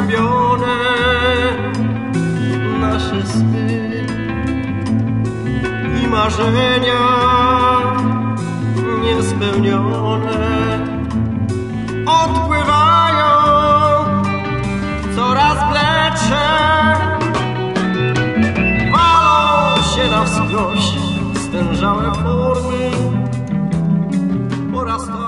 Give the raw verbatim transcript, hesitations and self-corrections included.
zagłębione nasze sny i marzenia niespełnione odpływają coraz blecze, walą się na wskroś stężałe formy po raz to